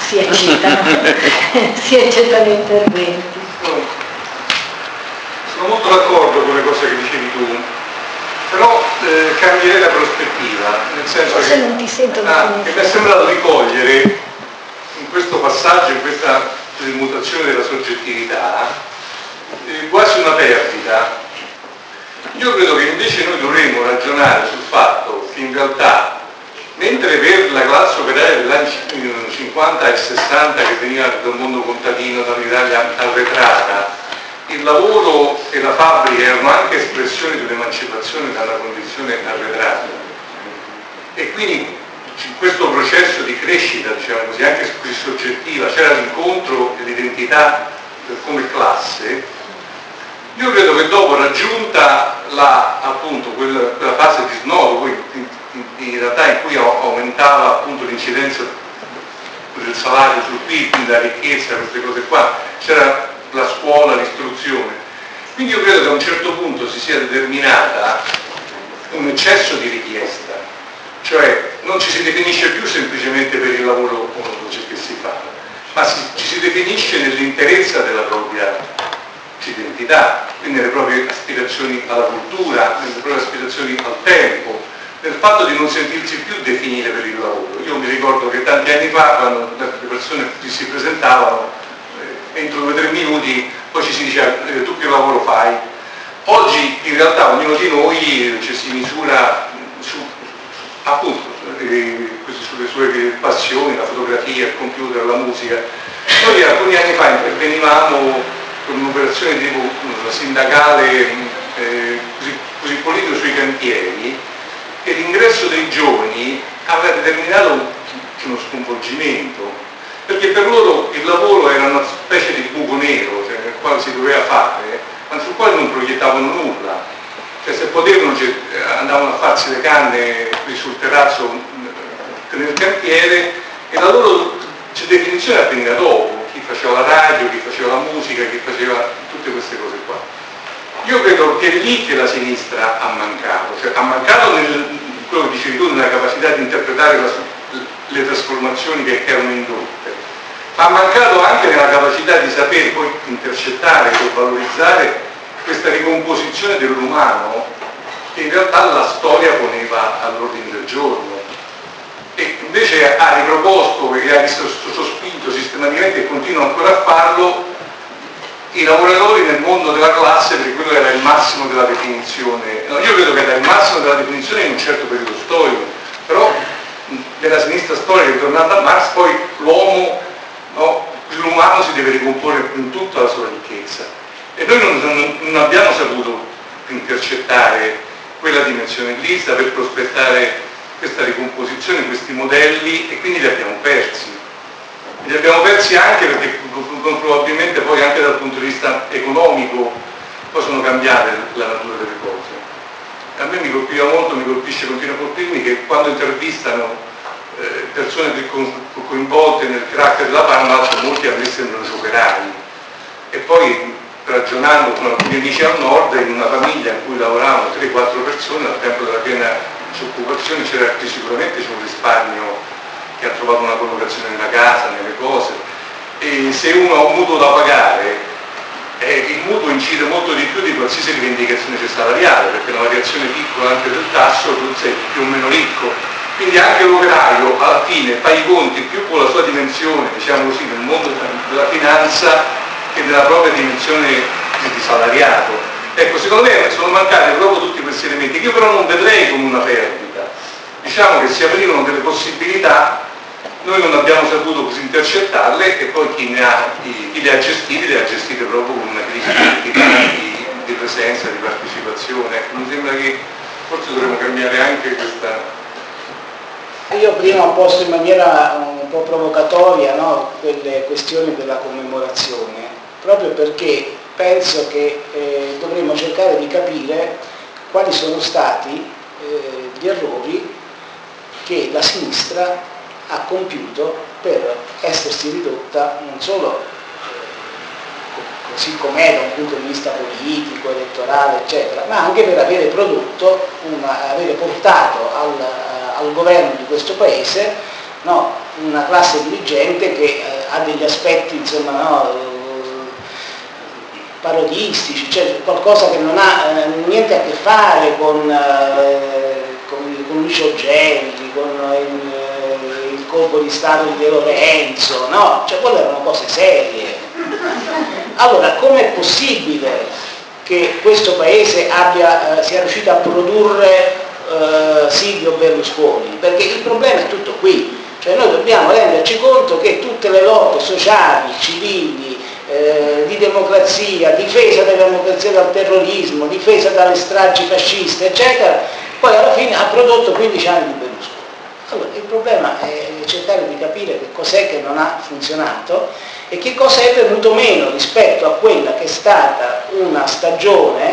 si accettano interventi. Sono molto d'accordo con le cose che dicevi tu, però cambierei la prospettiva, nel senso forse non ti sento che mi è sembrato di cogliere in questo passaggio, in questa mutazione della soggettività, quasi una perdita. Io credo che invece noi dovremmo ragionare sul fatto che in realtà, mentre per la classe operaia degli anni 50 e 60 che veniva da un mondo contadino, da un'Italia arretrata, il lavoro e la fabbrica erano anche espressioni di un'emancipazione dalla condizione arretrata, e quindi in questo processo di crescita, diciamo così, anche così soggettiva, c'era l'incontro dell'identità come classe. Io credo che dopo, raggiunta appunto quella fase di snodo, poi in realtà in cui aumentava appunto l'incidenza del salario sul PIL, quindi la ricchezza, queste cose qua, c'era la scuola, l'istruzione. Quindi io credo che a un certo punto si sia determinata un eccesso di richiesta, cioè non ci si definisce più semplicemente per il lavoro che si fa, ma ci si definisce nell'interezza della propria identità, quindi nelle proprie aspirazioni alla cultura, nelle proprie aspirazioni al tempo, nel fatto di non sentirsi più definire per il lavoro. Io mi ricordo che tanti anni fa, quando le persone si presentavano, entro 2 o 3 minuti poi ci si diceva tu che lavoro fai? Oggi in realtà ognuno di noi ci si misura su appunto sulle sue passioni, la fotografia, il computer, la musica. Noi alcuni anni fa intervenivamo con un'operazione tipo sindacale così politico sui cantieri, che l'ingresso dei giovani aveva determinato uno sconvolgimento, perché per loro il lavoro era una specie di buco nero, cioè, nel quale si doveva fare, ma sul quale non proiettavano nulla. Cioè, se potevano andavano a farsi le canne sul terrazzo nel cantiere, e la loro definizione avveniva dopo. Chi faceva la radio, chi faceva la musica, chi faceva tutte queste cose qua. Io credo che è lì che la sinistra ha mancato, cioè ha mancato quello che dicevi tu, nella capacità di interpretare le trasformazioni che erano indotte, ma ha mancato anche nella capacità di saper poi intercettare o valorizzare questa ricomposizione dell'umano che in realtà la storia poneva all'ordine del giorno. E invece ha riproposto e ha sospinto sistematicamente, e continua ancora a farlo, i lavoratori nel mondo della classe, perché quello era il massimo della definizione. No, io credo che era il massimo della definizione in un certo periodo storico, però nella sinistra storica, ritornando a Marx, poi l'uomo, no, l'umano si deve ricomporre in tutta la sua ricchezza, e noi non abbiamo saputo intercettare quella dimensione lì, saper prospettare questa ricomposizione, questi modelli, e quindi li abbiamo persi. Li abbiamo persi anche perché probabilmente poi anche dal punto di vista economico poi sono cambiate la natura delle cose. A me mi colpiva molto, mi colpisce, continua a colpirmi, che quando intervistano persone coinvolte nel crack della Parmalat, molti a me sembrano operai, e poi ragionando con alcuni amici al nord, in una famiglia in cui lavoravano 3-4 persone, al tempo della piena disoccupazione sicuramente c'è un risparmio che ha trovato una collocazione nella casa, nelle cose, e se uno ha un mutuo da pagare, il mutuo incide molto di più di qualsiasi rivendicazione salariale, perché una variazione piccola anche del tasso tu sei più o meno ricco, quindi anche l'operaio alla fine fa i conti più con la sua dimensione, diciamo così, nel mondo della finanza, che della propria dimensione di salariato. Ecco, secondo me sono mancati proprio tutti questi elementi, che io però non vedrei come una perdita. Diciamo che si aprivano delle possibilità, noi non abbiamo saputo così intercettarle, e poi chi le ha gestite proprio con una crisi di presenza, di partecipazione. Mi sembra che forse dovremmo cambiare anche questa. Io prima ho posto in maniera un po' provocatoria, no, quelle questioni della commemorazione, proprio perché penso che dovremmo cercare di capire quali sono stati gli errori che la sinistra ha compiuto per essersi ridotta non solo così com'è da un punto di vista politico, elettorale, eccetera, ma anche per avere prodotto, avere portato al governo di questo paese, no, una classe dirigente che ha degli aspetti, insomma, no, parodistici, cioè qualcosa che non ha niente a che fare con Lucio Gelli, con il colpo di Stato di De Lorenzo, no? Cioè quelle erano cose serie. Allora, com'è possibile che questo paese sia riuscito a produrre Silvio Berlusconi? Perché il problema è tutto qui, cioè noi dobbiamo renderci conto che tutte le lotte sociali, civili, di democrazia, difesa della democrazia dal terrorismo, difesa dalle stragi fasciste, eccetera, poi alla fine ha prodotto 15 anni di Berlusconi. Allora, il problema è cercare di capire che cos'è che non ha funzionato e che cosa è venuto meno rispetto a quella che è stata una stagione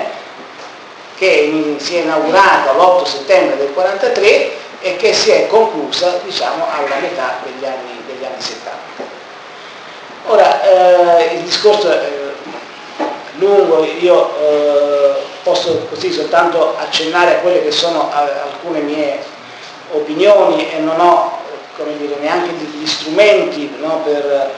che si è inaugurata l'8 settembre del 1943 e che si è conclusa, diciamo, alla metà degli anni 70. Ora, il discorso è lungo, io posso così soltanto accennare a quelle che sono alcune mie opinioni e non ho, come dire, neanche gli strumenti, no, per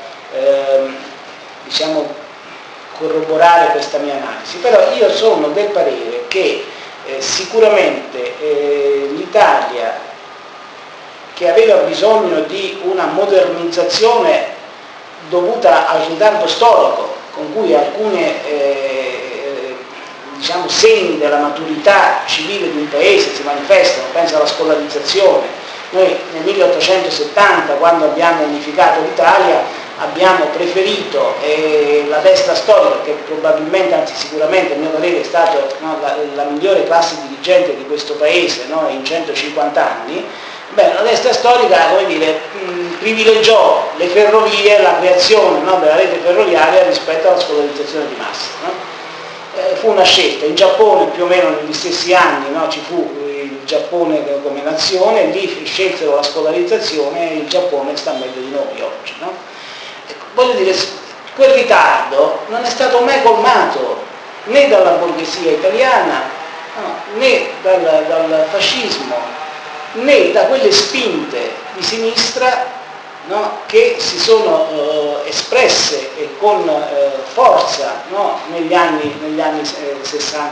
diciamo, corroborare questa mia analisi, però io sono del parere che sicuramente l'Italia, che aveva bisogno di una modernizzazione dovuta al ritardo storico con cui alcuni diciamo, segni della maturità civile di un paese si manifestano, penso alla scolarizzazione. Noi nel 1870, quando abbiamo unificato l'Italia, abbiamo preferito la destra storica, che probabilmente, anzi sicuramente, a mio parere, è stata, no, la migliore classe dirigente di questo paese, no, in 150 anni. Beh, la destra storica, come dire, privilegiò le ferrovie, la creazione, no, della rete ferroviaria rispetto alla scolarizzazione di massa. No? Fu una scelta. In Giappone più o meno negli stessi anni, no, ci fu il Giappone come nazione, lì scelsero la scolarizzazione e il Giappone sta meglio di noi oggi. No? Voglio dire, quel ritardo non è stato mai colmato né dalla borghesia italiana, no, né dal fascismo, né da quelle spinte di sinistra, no, che si sono espresse con forza, no, negli anni 60-70.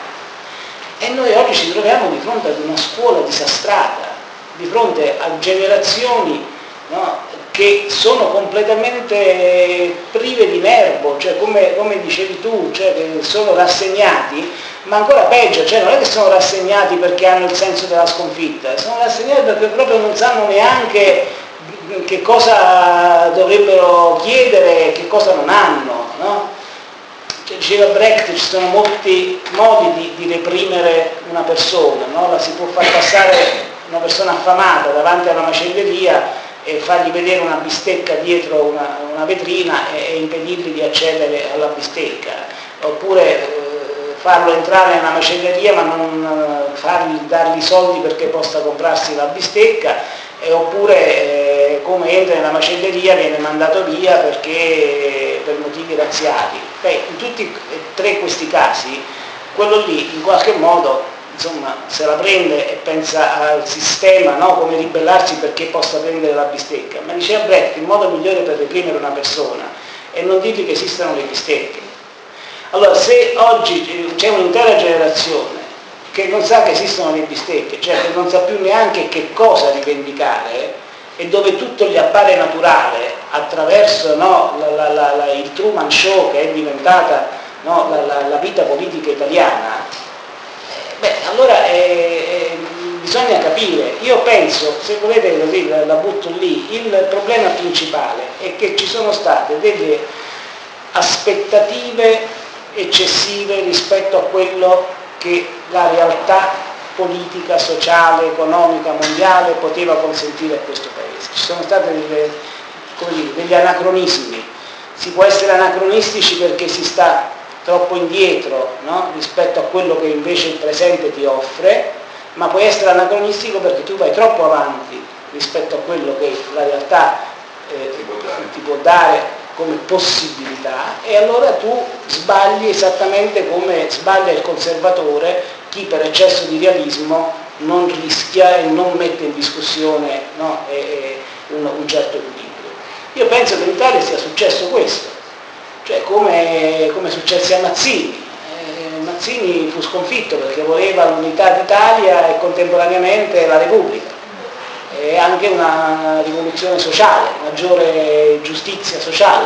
E noi oggi ci troviamo di fronte ad una scuola disastrata, di fronte a generazioni, no, che sono completamente prive di nervo, cioè come dicevi tu, cioè che sono rassegnati, ma ancora peggio, cioè non è che sono rassegnati perché hanno il senso della sconfitta, sono rassegnati perché proprio non sanno neanche che cosa dovrebbero chiedere e che cosa non hanno, no? Cioè, diceva Brecht, ci sono molti modi di reprimere una persona, no? La si può far passare una persona affamata davanti a una macelleria e fargli vedere una bistecca dietro una vetrina e impedirgli di accedere alla bistecca, oppure farlo entrare nella macelleria ma non dargli soldi perché possa comprarsi la bistecca, oppure come entra nella macelleria viene mandato via perché per motivi razziali. Beh, in tutti e tre questi casi quello lì in qualche modo, insomma, se la prende e pensa al sistema, no, come ribellarsi perché possa prendere la bistecca. Ma diceva Brecht, il modo migliore per reprimere una persona è non dirgli che esistono le bistecche. Allora, se oggi c'è un'intera generazione che non sa che esistono le bistecche, cioè che non sa più neanche che cosa rivendicare, e dove tutto gli appare naturale attraverso, no, il Truman Show che è diventata, no, la vita politica italiana, beh, allora bisogna capire. Io penso, se volete così la butto lì, il problema principale è che ci sono state delle aspettative eccessive rispetto a quello che la realtà politica, sociale, economica, mondiale poteva consentire a questo Paese. Ci sono stati degli anacronismi. Si può essere anacronistici perché si sta troppo indietro, no, rispetto a quello che invece il presente ti offre, ma puoi essere anacronistico perché tu vai troppo avanti rispetto a quello che la realtà ti può dare come possibilità, e allora tu sbagli esattamente come sbaglia il conservatore, chi per eccesso di realismo non rischia e non mette in discussione, no, un certo equilibrio. Io penso che in Italia sia successo questo, cioè come successe a Mazzini. Mazzini fu sconfitto perché voleva l'unità d'Italia e contemporaneamente la Repubblica e anche una rivoluzione sociale, maggiore giustizia sociale.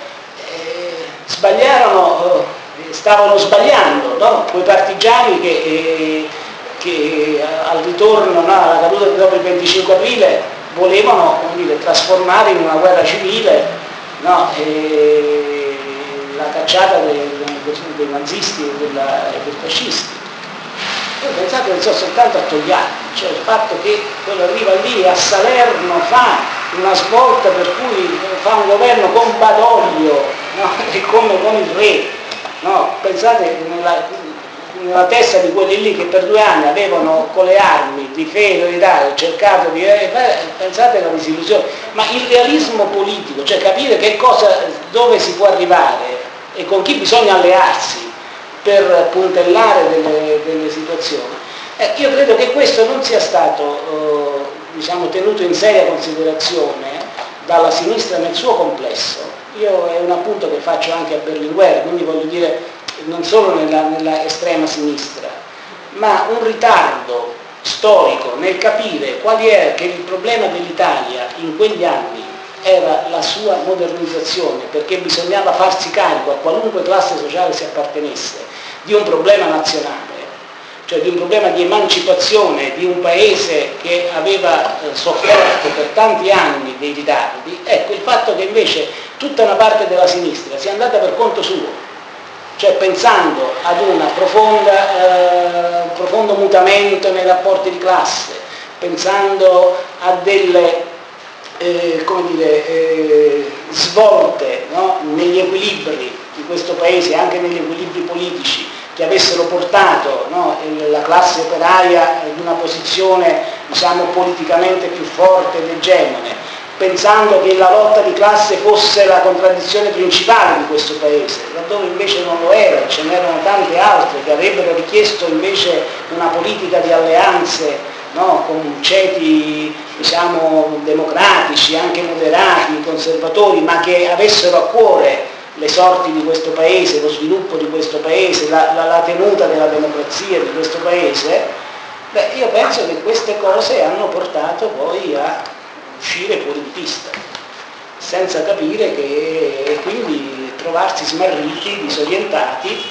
Sbagliarono, stavano sbagliando, no? Quei partigiani che al ritorno, no, alla caduta dopo il 25 aprile volevano, come dire, trasformare in una guerra civile, no? La cacciata dei nazisti e dei fascisti. Io pensate che sono soltanto a Togliatti, cioè il fatto che quello arriva lì a Salerno fa una svolta per cui fa un governo con Badoglio, no? E come con il re, no? Pensate nella testa di quelli lì che per 2 anni avevano con le armi difeso l'Italia, cercato di... pensate alla disillusione, ma il realismo politico, cioè capire dove si può arrivare e con chi bisogna allearsi per puntellare delle situazioni. Io credo che questo non sia stato diciamo, tenuto in seria considerazione dalla sinistra nel suo complesso. È un appunto che faccio anche a Berlinguer, quindi voglio dire non solo nella estrema sinistra, ma un ritardo storico nel capire quali era che il problema dell'Italia in quegli anni era la sua modernizzazione, perché bisognava farsi carico a qualunque classe sociale si appartenesse di un problema nazionale, cioè di un problema di emancipazione di un paese che aveva sofferto per tanti anni dei ritardi. Ecco, il fatto che invece tutta una parte della sinistra sia andata per conto suo, cioè pensando ad un profondo mutamento nei rapporti di classe, pensando a delle svolte, no? Negli equilibri di questo paese, anche negli equilibri politici, che avessero portato, no, la classe operaia in una posizione diciamo, politicamente più forte ed egemone, pensando che la lotta di classe fosse la contraddizione principale di questo paese, laddove invece non lo era, ce n'erano tante altre che avrebbero richiesto invece una politica di alleanze, no, con ceti diciamo, democratici, anche moderati, conservatori, ma che avessero a cuore le sorti di questo paese, lo sviluppo di questo paese, la tenuta della democrazia di questo paese. Io penso che queste cose hanno portato poi a uscire fuori di pista, senza capire e quindi trovarsi smarriti, disorientati.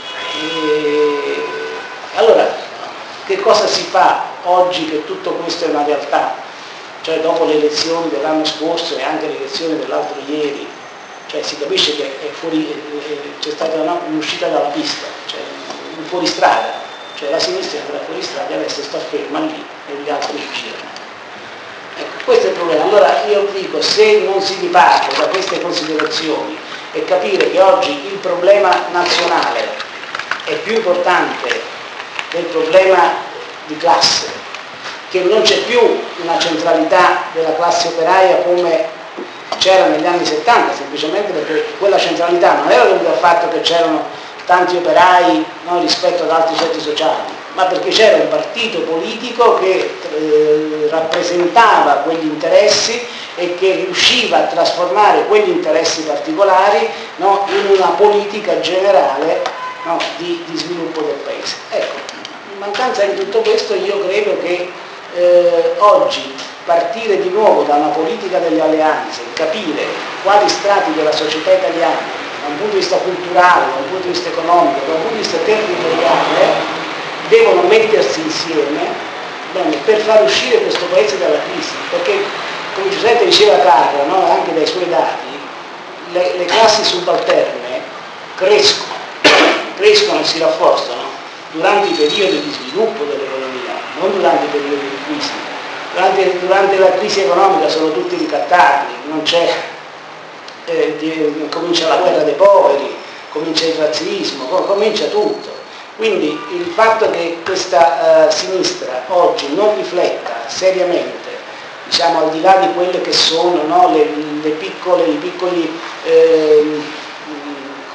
Allora, che cosa si fa oggi che tutto questo è una realtà? Cioè dopo le elezioni dell'anno scorso e anche le elezioni dell'altro ieri, cioè si capisce che c'è stata un'uscita dalla pista, cioè un fuoristrada, cioè la sinistra era fuoristrada e adesso sta ferma lì e gli altri uscirono. Ecco, questo è il problema. Allora io dico, se non si riparte da queste considerazioni e capire che oggi il problema nazionale è più importante del problema di classe, che non c'è più una centralità della classe operaia come c'era negli anni 70, semplicemente perché quella centralità non era dovuta al fatto che c'erano tanti operai, no, rispetto ad altri ceti sociali, ma perché c'era un partito politico che rappresentava quegli interessi e che riusciva a trasformare quegli interessi particolari, no, in una politica generale, no, di sviluppo del paese. Ecco, in mancanza di tutto questo io credo che oggi partire di nuovo da una politica delle alleanze, capire quali strati della società italiana, da un punto di vista culturale, da un punto di vista economico, da un punto di vista territoriale, devono mettersi insieme per far uscire questo paese dalla crisi, perché come Giuseppe diceva Carlo, no, anche dai suoi dati, le classi subalterne crescono e si rafforzano durante i periodi di sviluppo dell'economia, non durante i periodi di crisi. Durante la crisi economica sono tutti ricattati, non c'è, comincia la guerra dei poveri, comincia il razzismo, comincia tutto. Quindi il fatto che questa sinistra oggi non rifletta seriamente, diciamo al di là di quelle che sono, no, i piccoli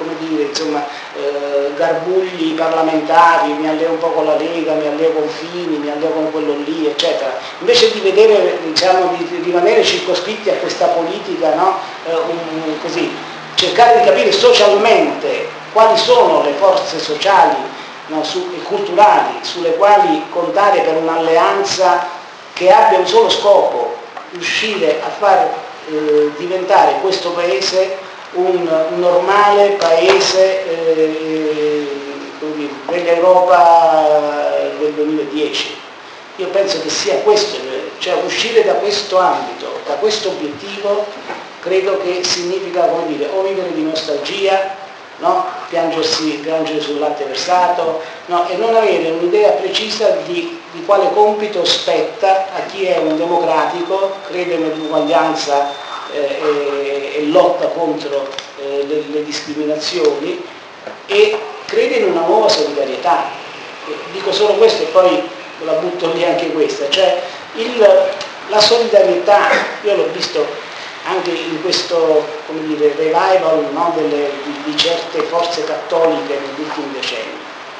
come dire, insomma, garbugli parlamentari, mi alleo un po' con la Lega, mi alleo con Fini, mi alleo con quello lì, eccetera. Invece di vedere, diciamo, di rimanere circoscritti a questa politica, no? Così, cercare di capire socialmente quali sono le forze sociali, no, e culturali sulle quali contare per un'alleanza che abbia un solo scopo, riuscire a far diventare questo paese un normale paese dell'Europa del 2010. Io penso che sia questo, cioè uscire da questo ambito, da questo obiettivo, credo che significa, come dire, o vivere di nostalgia, no? Piangere sul latte versato, no? E non avere un'idea precisa di quale compito spetta a chi è un democratico, crede nell'uguaglianza e lotta contro le discriminazioni e crede in una nuova solidarietà. Dico solo questo e poi la butto lì anche questa, cioè la solidarietà, io l'ho visto anche in questo, come dire, revival, no, di certe forze cattoliche negli ultimi decenni.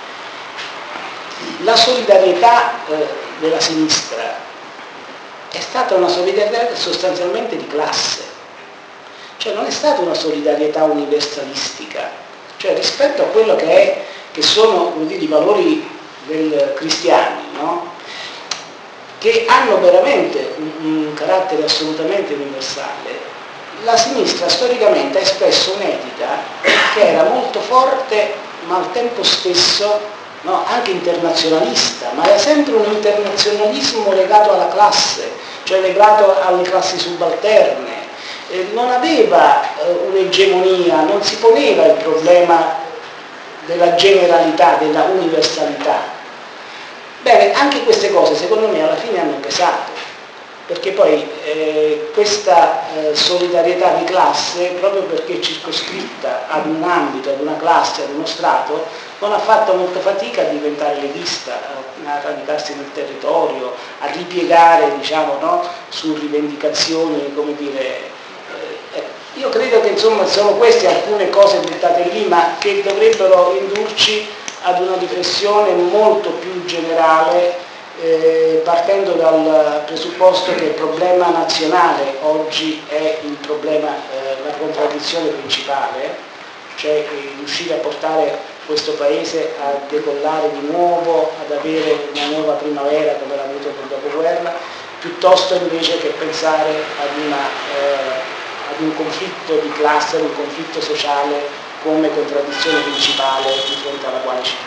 La solidarietà della sinistra è stata una solidarietà sostanzialmente di classe, cioè non è stata una solidarietà universalistica, cioè rispetto a quello che sono, come dire, i valori del cristiani, no? Che hanno veramente un carattere assolutamente universale, la sinistra storicamente ha espresso un'etica che era molto forte ma al tempo stesso, no, anche internazionalista, ma era sempre un internazionalismo legato alla classe, cioè legato alle classi subalterne, non aveva un'egemonia, non si poneva il problema della generalità, della universalità. Bene, anche queste cose secondo me alla fine hanno pesato, perché poi questa solidarietà di classe, proprio perché circoscritta ad un ambito, ad una classe, ad uno strato, non ha fatto molta fatica a diventare leghista, a radicarsi nel territorio, a ripiegare, diciamo, no, su rivendicazioni, come dire. Io credo che insomma sono queste alcune cose buttate lì, ma che dovrebbero indurci ad una riflessione molto più generale, partendo dal presupposto che il problema nazionale oggi è il problema, la contraddizione principale, cioè riuscire a portare questo paese a decollare di nuovo, ad avere una nuova primavera come l'ha avuto nel dopoguerra, piuttosto invece che pensare ad un conflitto di classe, ad un conflitto sociale come contraddizione principale di fronte alla quale ci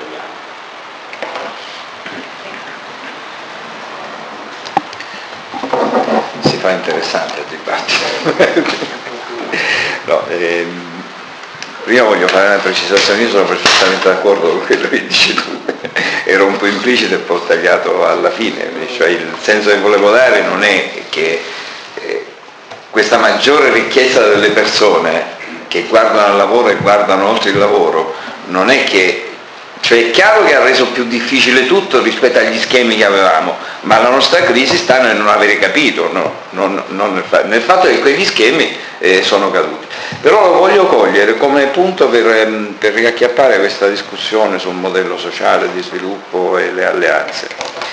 troviamo. Si fa interessante il dibattito. No, prima voglio fare una precisazione, io sono perfettamente d'accordo con quello che dici tu, ero un po' implicito e poi tagliato alla fine, cioè il senso che volevo dare non è che questa maggiore ricchezza delle persone che guardano al lavoro e guardano oltre il lavoro, non è che, cioè è chiaro che ha reso più difficile tutto rispetto agli schemi che avevamo, ma la nostra crisi sta nel non avere capito, no? Non nel fatto che quegli schemi sono caduti. Però lo voglio cogliere come punto per riacchiappare questa discussione sul modello sociale di sviluppo e le alleanze.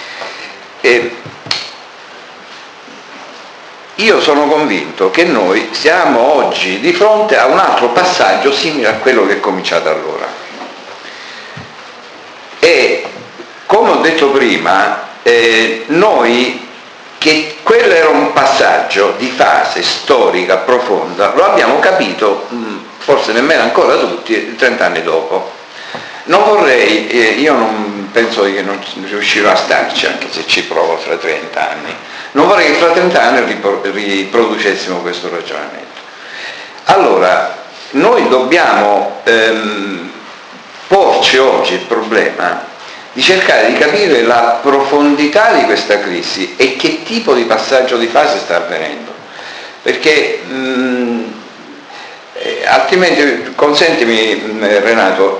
Io sono convinto che noi siamo oggi di fronte a un altro passaggio simile a quello che è cominciato allora. E come ho detto prima, noi che quello era un passaggio di fase storica profonda, lo abbiamo capito forse nemmeno ancora tutti 30 anni dopo. Non vorrei, io non penso che non riuscirò a starci, anche se ci provo fra 30 anni, non vorrei che fra 30 anni riproducessimo questo ragionamento. Allora, noi dobbiamo porci oggi il problema di cercare di capire la profondità di questa crisi e che tipo di passaggio di fase sta avvenendo. Perché altrimenti, consentimi Renato,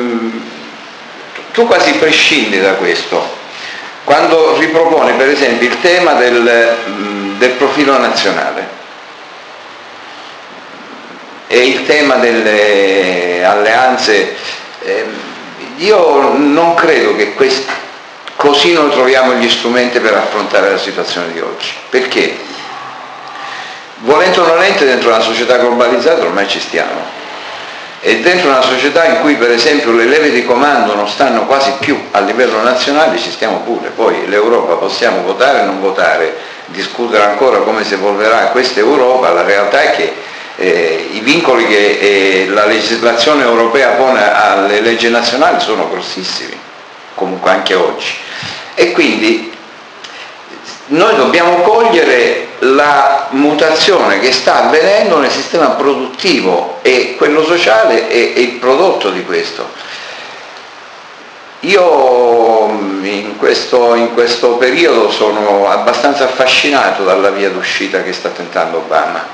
tu quasi prescindi da questo quando ripropone per esempio il tema del profilo nazionale e il tema delle alleanze, io non credo che così noi troviamo gli strumenti per affrontare la situazione di oggi, perché volente o nolente dentro una società globalizzata ormai ci stiamo, e dentro una società in cui per esempio le leve di comando non stanno quasi più a livello nazionale ci stiamo pure. Poi l'Europa possiamo votare o non votare, discutere ancora come si evolverà questa Europa, la realtà è che i vincoli che la legislazione europea pone alle leggi nazionali sono grossissimi, comunque anche oggi, e quindi noi dobbiamo cogliere la mutazione che sta avvenendo nel sistema produttivo, e quello sociale è il prodotto di questo. Io in questo periodo sono abbastanza affascinato dalla via d'uscita che sta tentando Obama,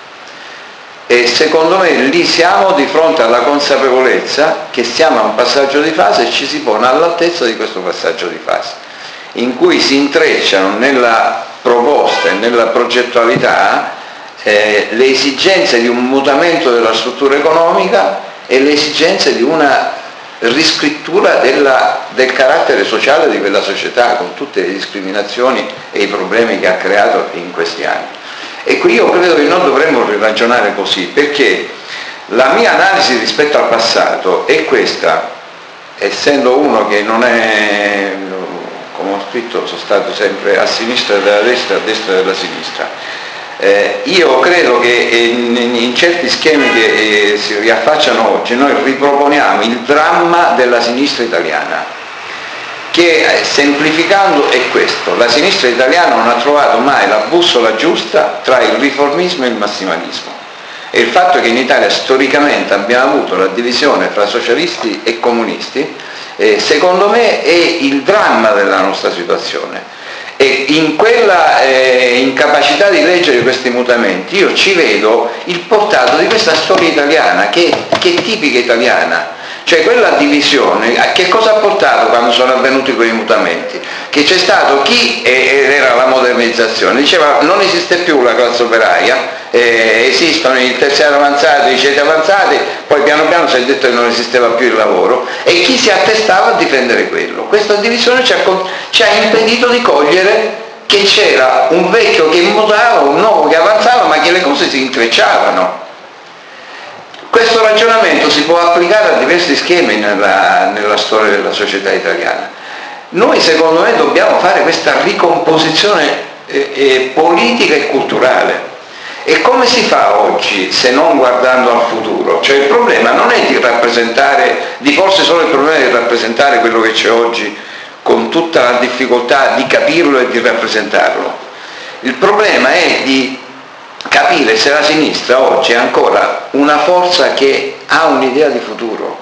e secondo me lì siamo di fronte alla consapevolezza che siamo a un passaggio di fase e ci si pone all'altezza di questo passaggio di fase, in cui si intrecciano nella proposta e nella progettualità le esigenze di un mutamento della struttura economica e le esigenze di una riscrittura del carattere sociale di quella società, con tutte le discriminazioni e i problemi che ha creato in questi anni. E qui io credo che non dovremmo ragionare così, perché la mia analisi rispetto al passato è questa, essendo uno che non è, come ho scritto, sono stato sempre a sinistra della destra e a destra della sinistra. Io credo che in certi schemi che si riaffacciano oggi noi riproponiamo il dramma della sinistra italiana, che semplificando è questo: la sinistra italiana non ha trovato mai la bussola giusta tra il riformismo e il massimalismo, e il fatto che in Italia storicamente abbiamo avuto la divisione fra socialisti e comunisti secondo me è il dramma della nostra situazione. E in quella incapacità di leggere questi mutamenti io ci vedo il portato di questa storia italiana che è tipica italiana. Cioè quella divisione, a che cosa ha portato quando sono avvenuti quei mutamenti? Che c'è stato chi, ed era la modernizzazione, diceva non esiste più la classe operaia, esistono i terziari avanzati, i ceti avanzati, poi piano piano si è detto che non esisteva più il lavoro, e chi si attestava a difendere quello. Questa divisione ci ha impedito di cogliere che c'era un vecchio che mutava, un nuovo che avanzava, ma che le cose si intrecciavano. Questo ragionamento si può applicare a diversi schemi nella storia della società italiana. Noi secondo me dobbiamo fare questa ricomposizione politica e culturale. E come si fa oggi se non guardando al futuro? Cioè il problema non è di porsi solo il problema di rappresentare quello che c'è oggi con tutta la difficoltà di capirlo e di rappresentarlo. Il problema è di capire se la sinistra oggi è ancora una forza che ha un'idea di futuro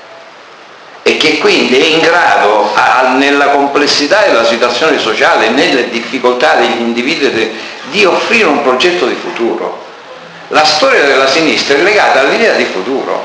e che quindi è in grado, nella complessità della situazione sociale e nelle difficoltà degli individui, di offrire un progetto di futuro. La storia della sinistra è legata all'idea di futuro.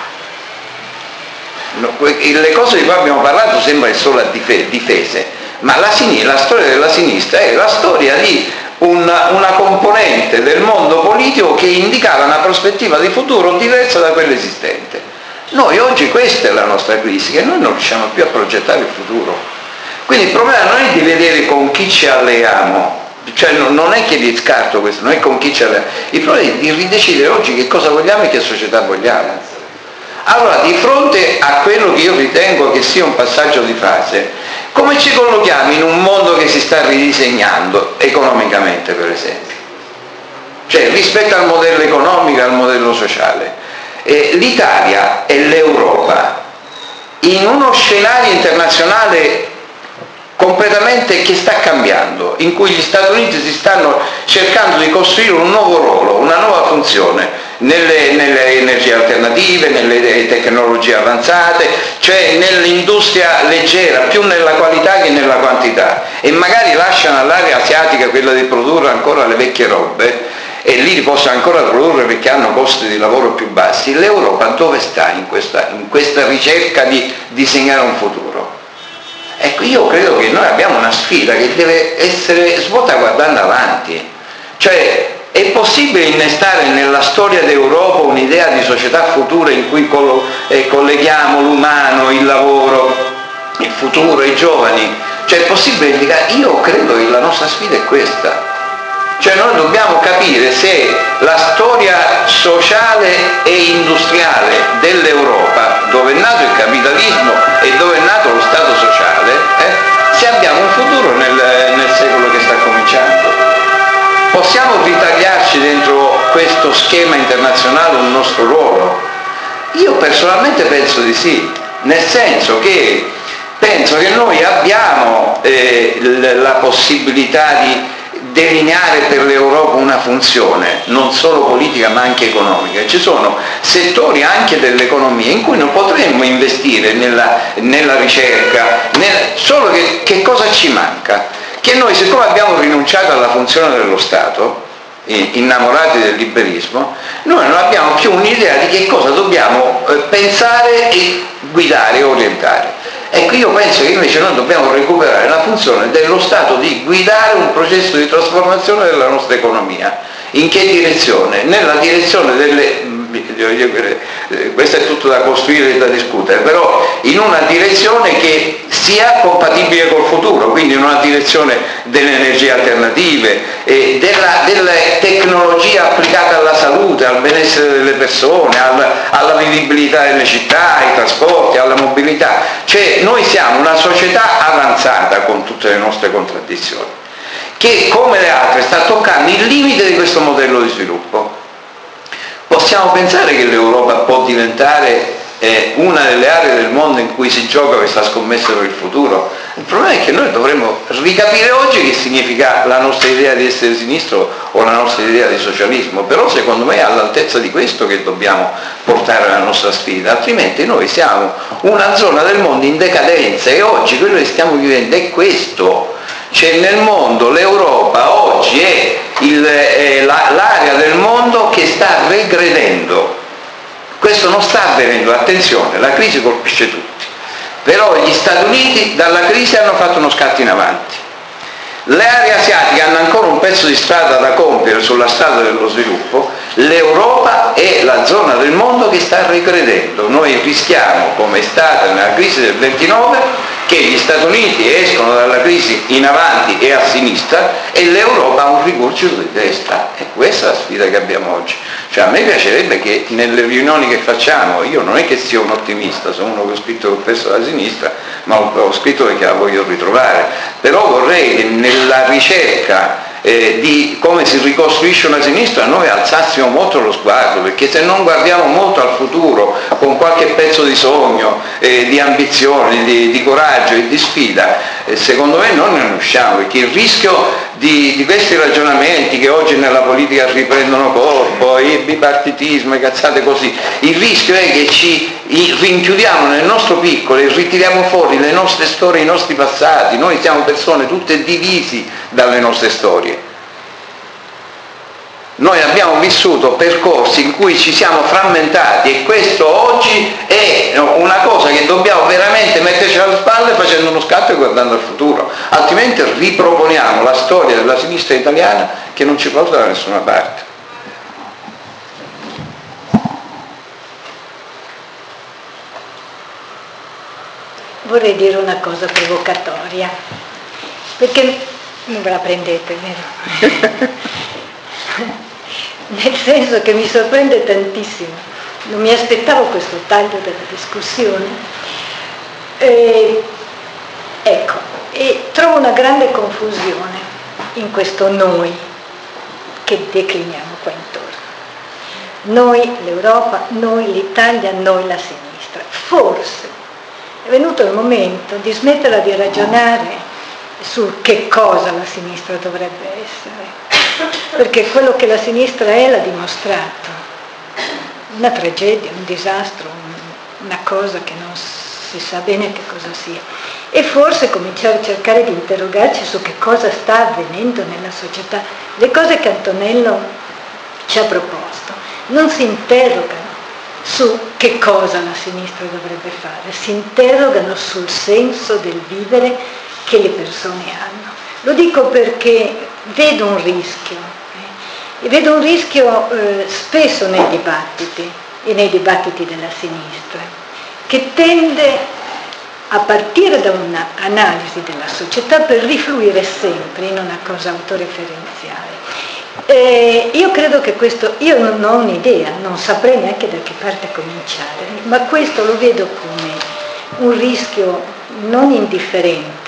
Le cose di cui abbiamo parlato sembrano solo difese, ma la storia della sinistra è la storia di una componente del mondo politico che indicava una prospettiva di futuro diversa da quella esistente. Noi oggi questa è la nostra crisi, che noi non riusciamo più a progettare il futuro. Quindi il problema non è di vedere con chi ci alleiamo, cioè non è che vi scarto questo, non è con chi ci alleiamo, il problema è di ridecidere oggi che cosa vogliamo e che società vogliamo. Allora, di fronte a quello che io ritengo che sia un passaggio di fase, come ci collochiamo in un mondo che si sta ridisegnando economicamente, per esempio? Cioè rispetto al modello economico e al modello sociale. L'Italia e l'Europa in uno scenario internazionale completamente che sta cambiando, in cui gli Stati Uniti si stanno cercando di costruire un nuovo ruolo, una nuova funzione nelle energie alternative, nelle tecnologie avanzate, cioè nell'industria leggera, più nella qualità che nella quantità, e magari lasciano all'area asiatica quella di produrre ancora le vecchie robe, e lì li possono ancora produrre perché hanno costi di lavoro più bassi. L'Europa dove sta in questa ricerca di disegnare un futuro? Ecco, io credo che noi abbiamo una sfida che deve essere svolta guardando avanti, cioè È possibile innestare nella storia d'Europa un'idea di società futura in cui colleghiamo l'umano, il lavoro, il futuro, i giovani? Cioè è possibile indicare? Io credo che la nostra sfida è questa. Cioè noi dobbiamo capire se la storia sociale e industriale dell'Europa, dove è nato il capitalismo e dove è nato lo Stato sociale, se abbiamo un futuro nel secolo che sta cominciando. Possiamo ritagliarci dentro questo schema internazionale un nostro ruolo? Io personalmente penso di sì, nel senso che penso che noi abbiamo la possibilità di delineare per l'Europa una funzione non solo politica ma anche economica. Ci sono settori anche dell'economia in cui non potremmo investire nella ricerca, solo che cosa ci manca? Che noi, siccome abbiamo rinunciato alla funzione dello Stato, innamorati del liberismo, noi non abbiamo più un'idea di che cosa dobbiamo pensare e guidare e orientare. Ecco, io penso che invece noi dobbiamo recuperare la funzione dello Stato di guidare un processo di trasformazione della nostra economia. In che direzione? Nella direzione delle... questo è tutto da costruire e da discutere, però in una direzione che sia compatibile col futuro, quindi in una direzione delle energie alternative, della tecnologia applicata alla salute, al benessere delle persone, alla vivibilità delle città, ai trasporti, alla mobilità. Cioè noi siamo una società avanzata con tutte le nostre contraddizioni, che come le altre sta toccando il limite di questo modello di sviluppo. Possiamo pensare che l'Europa può diventare una delle aree del mondo in cui si gioca questa scommessa per il futuro? Il problema è che noi dovremmo ricapire oggi che significa la nostra idea di essere sinistro o la nostra idea di socialismo, però secondo me è all'altezza di questo che dobbiamo portare la nostra sfida, altrimenti noi siamo una zona del mondo in decadenza e oggi quello che stiamo vivendo è questo. Cioè nel mondo l'Europa oggi è l'area del mondo che sta regredendo. Questo non sta avvenendo, attenzione, la crisi colpisce tutti, però gli Stati Uniti dalla crisi hanno fatto uno scatto in avanti. Le aree asiatiche hanno ancora un pezzo di strada da compiere sulla strada dello sviluppo, l'Europa è la zona del mondo che sta regredendo. Noi rischiamo, come è stata nella crisi del 29, che gli Stati Uniti escono dalla crisi in avanti e a sinistra e l'Europa ha un rigurgito di destra. E questa è la sfida che abbiamo oggi. Cioè a me piacerebbe che nelle riunioni che facciamo, io non è che sia un ottimista, sono uno che ho scritto che penso alla sinistra, ma ho scritto perché la voglio ritrovare, però vorrei che nella ricerca di come si ricostruisce una sinistra noi alzassimo molto lo sguardo, perché se non guardiamo molto al futuro con qualche pezzo di sogno, di ambizione, di coraggio e di sfida, secondo me non ne usciamo, perché il rischio di questi ragionamenti che oggi nella politica riprendono corpo, il bipartitismo e cazzate così, il rischio è che ci rinchiudiamo nel nostro piccolo e ritiriamo fuori le nostre storie, i nostri passati. Noi siamo persone tutte divisi dalle nostre storie. Noi abbiamo vissuto percorsi in cui ci siamo frammentati e questo oggi è una cosa che dobbiamo veramente metterci alle spalle facendo uno scatto e guardando al futuro, altrimenti riproponiamo la storia della sinistra italiana che non ci porta da nessuna parte. Vorrei dire una cosa provocatoria, perché non ve la prendete, vero? Nel senso che mi sorprende tantissimo, non mi aspettavo questo taglio della discussione, ecco, e trovo una grande confusione in questo noi che decliniamo qua intorno. Noi l'Europa, noi l'Italia, noi la sinistra. Forse è venuto il momento di smetterla di ragionare su che cosa la sinistra dovrebbe essere, perché quello che la sinistra è l'ha dimostrato, una tragedia, un disastro, una cosa che non si sa bene che cosa sia, e forse cominciare a cercare di interrogarci su che cosa sta avvenendo nella società. Le cose che Antonello ci ha proposto non si interrogano su che cosa la sinistra dovrebbe fare, si interrogano sul senso del vivere che le persone hanno. Lo dico perché vedo un rischio E vedo un rischio spesso nei dibattiti, e nei dibattiti della sinistra, che tende a partire da un'analisi della società per rifluire sempre in una cosa autoreferenziale. Io credo che questo, io non ho un'idea, non saprei neanche da che parte cominciare, ma questo lo vedo come un rischio non indifferente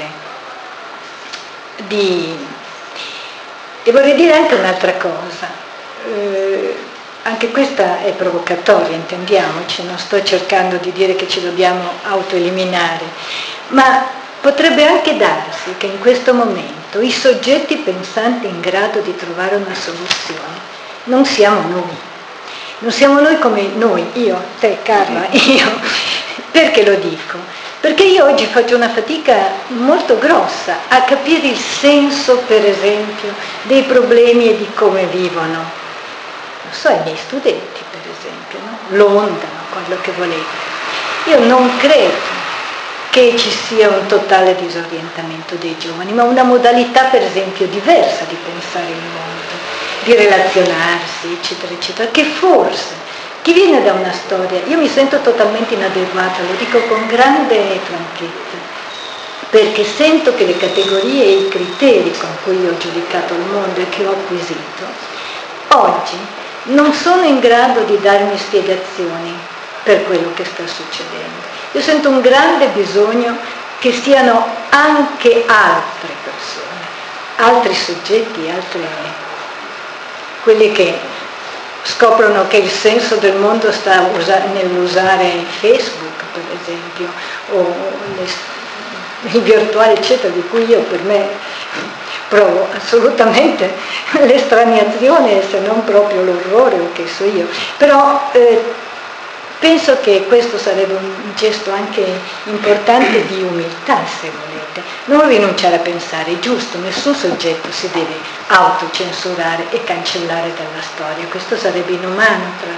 e vorrei dire anche un'altra cosa, anche questa è provocatoria, intendiamoci, non sto cercando di dire che ci dobbiamo autoeliminare, ma potrebbe anche darsi che in questo momento i soggetti pensanti in grado di trovare una soluzione non siamo noi. Non siamo noi come noi, io, te, Carla, io. Perché lo dico? Perché io oggi faccio una fatica molto grossa a capire il senso, per esempio, dei problemi e di come vivono. Non so, i miei studenti, per esempio, no? L'onda, quello che volete. Io non credo che ci sia un totale disorientamento dei giovani, ma una modalità, per esempio, diversa di pensare il mondo, di relazionarsi, eccetera, eccetera, che forse chi viene da una storia, io mi sento totalmente inadeguata, lo dico con grande franchezza, perché sento che le categorie e i criteri con cui io ho giudicato il mondo e che ho acquisito, oggi non sono in grado di darmi spiegazioni per quello che sta succedendo. Io sento un grande bisogno che siano anche altre persone, altri soggetti, quelli che scoprono che il senso del mondo sta nell'usare Facebook, per esempio, o il virtuale, eccetera, di cui io per me provo assolutamente l'estraniazione, se non proprio l'orrore o che so io, però penso che questo sarebbe un gesto anche importante di umiltà, se volete, non rinunciare a pensare, è giusto, nessun soggetto si deve autocensurare e cancellare dalla storia, questo sarebbe inumano tra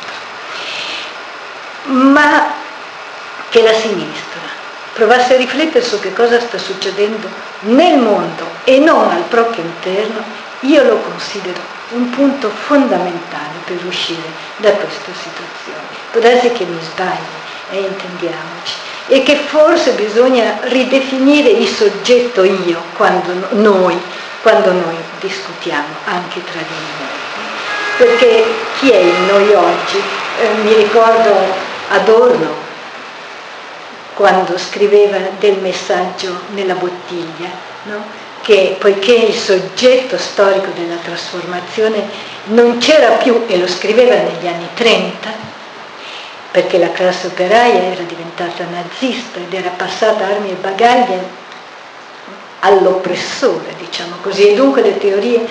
l'altro, ma che la sinistra provasse a riflettere su che cosa sta succedendo nel mondo e non al proprio interno, io lo considero un punto fondamentale per uscire da questa situazione. Può darsi che mi sbagli, intendiamoci, e che forse bisogna ridefinire il soggetto io quando noi discutiamo anche tra di noi. Perché chi è il noi oggi? Mi ricordo Adorno, quando scriveva del messaggio nella bottiglia, no? Che poiché il soggetto storico della trasformazione non c'era più, e lo scriveva negli anni 30, perché la classe operaia era diventata nazista ed era passata armi e bagagli all'oppressore, diciamo così, e dunque le teorie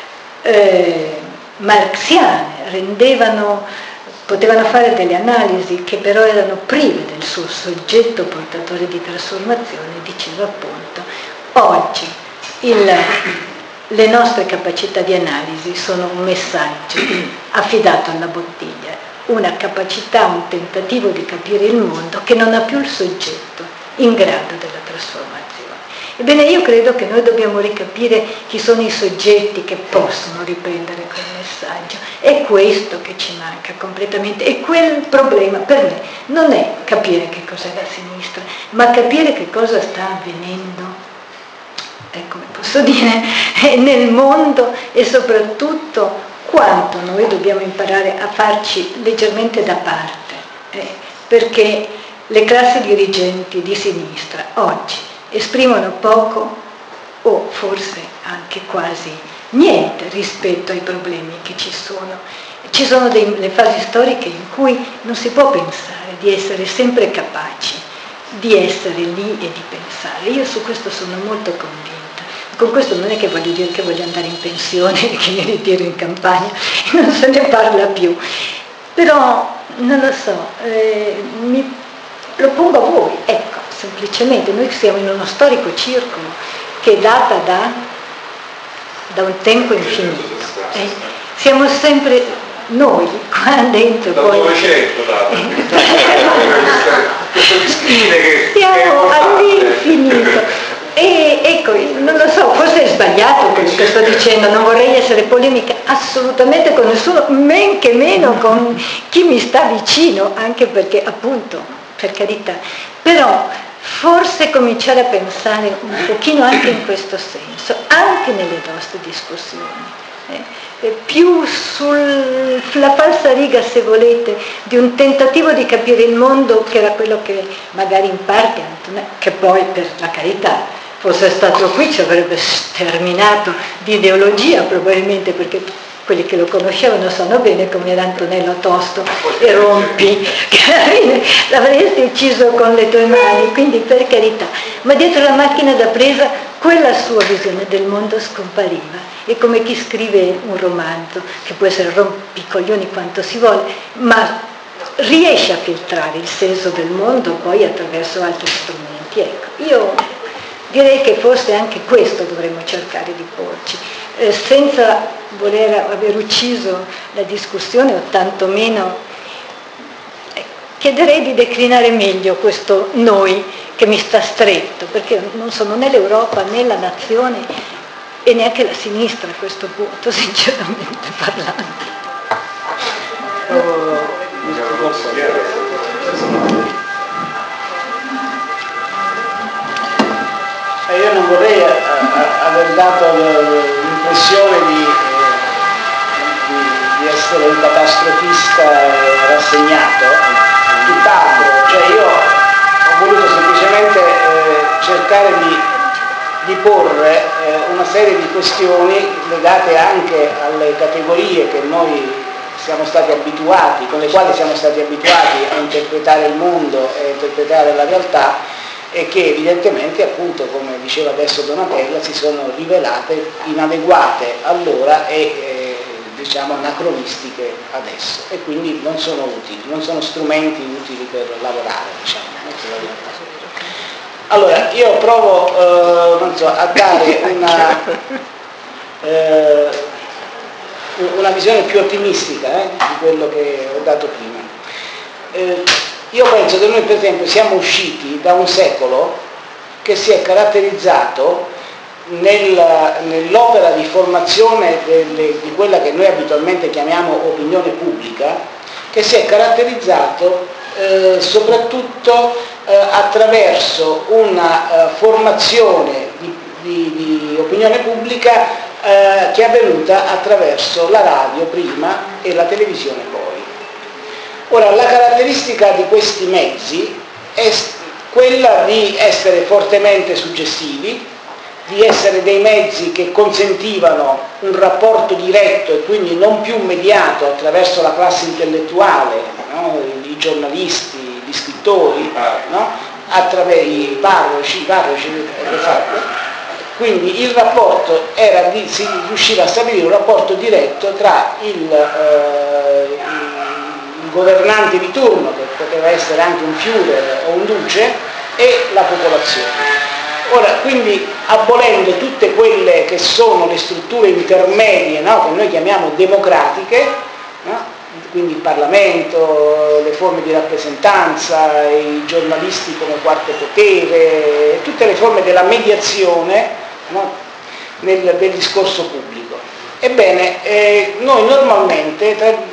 marxiane potevano fare delle analisi che però erano prive del suo soggetto portatore di trasformazione, diceva appunto, oggi le nostre capacità di analisi sono un messaggio affidato alla bottiglia, una capacità, un tentativo di capire il mondo che non ha più il soggetto in grado della trasformazione. Ebbene, io credo che noi dobbiamo ricapire chi sono i soggetti che possono riprendere quel messaggio. È questo che ci manca completamente. E quel problema per me non è capire che cos'è la sinistra, ma capire che cosa sta avvenendo, come posso dire, nel mondo, e soprattutto quanto noi dobbiamo imparare a farci leggermente da parte, perché le classi dirigenti di sinistra oggi esprimono poco o forse anche quasi niente rispetto ai problemi che ci sono. Ci sono delle fasi storiche in cui non si può pensare di essere sempre capaci di essere lì e di pensare. Io su questo sono molto convinta. Con questo non è che voglio dire che voglio andare in pensione e che mi ritiro in campagna, non se ne parla più. Però, non lo so, mi lo pongo a voi, ecco, semplicemente. Noi siamo in uno storico circolo che data da un tempo infinito. Siamo sempre noi, qua dentro. Dal Novecento dato. Questo mischile che siamo all'infinito. E ecco, non lo so, forse è sbagliato quello che sto dicendo, non vorrei essere polemica assolutamente con nessuno, men che meno con chi mi sta vicino, anche perché appunto, per carità, però forse cominciare a pensare un pochino anche in questo senso, anche nelle nostre discussioni, più sulla falsariga, se volete, di un tentativo di capire il mondo, che era quello che magari in parte Antonello, che poi per la carità fosse stato qui ci avrebbe sterminato di ideologia probabilmente, perché quelli che lo conoscevano sanno bene come era Antonello Tosto e Rompi, che alla fine l'avresti ucciso con le tue mani, quindi per carità, ma dietro la macchina da presa quella sua visione del mondo scompariva. È come chi scrive un romanzo, che può essere rompicoglioni quanto si vuole, ma riesce a filtrare il senso del mondo poi attraverso altri strumenti. Ecco, io direi che forse anche questo dovremmo cercare di porci, senza voler aver ucciso la discussione o tantomeno chiederei di declinare meglio questo noi che mi sta stretto, perché non sono né l'Europa né la nazione e neanche la sinistra a questo punto, sinceramente parlando. Io non vorrei aver dato l'impressione di essere un catastrofista rassegnato, tutt'altro, cioè io ho voluto semplicemente cercare di porre una serie di questioni legate anche alle categorie che noi siamo stati abituati, con le quali siamo stati abituati a interpretare il mondo e a interpretare la realtà, e che evidentemente, appunto, come diceva adesso Donatella, si sono rivelate inadeguate allora e diciamo anacronistiche adesso, e quindi non sono utili, non sono strumenti utili per lavorare, diciamo. Allora, io provo non so, a dare una visione più ottimistica di quello che ho dato prima. Io penso che noi, per esempio, siamo usciti da un secolo che si è caratterizzato nell'opera di formazione di quella che noi abitualmente chiamiamo opinione pubblica, che si è caratterizzato soprattutto attraverso una formazione di opinione pubblica che è avvenuta attraverso la radio prima e la televisione poi. Ora, la caratteristica di questi mezzi è quella di essere fortemente suggestivi, di essere dei mezzi che consentivano un rapporto diretto e quindi non più mediato attraverso la classe intellettuale, no? I giornalisti, gli scrittori, no? Attraverso i parroci, quindi il rapporto si riusciva a stabilire un rapporto diretto tra il governante di turno, che poteva essere anche un Führer o un duce, e la popolazione. Ora, quindi, abolendo tutte quelle che sono le strutture intermedie, no? Che noi chiamiamo democratiche, no? Quindi il Parlamento, le forme di rappresentanza, i giornalisti come quarto potere, tutte le forme della mediazione, no? Del discorso pubblico. Ebbene, noi normalmente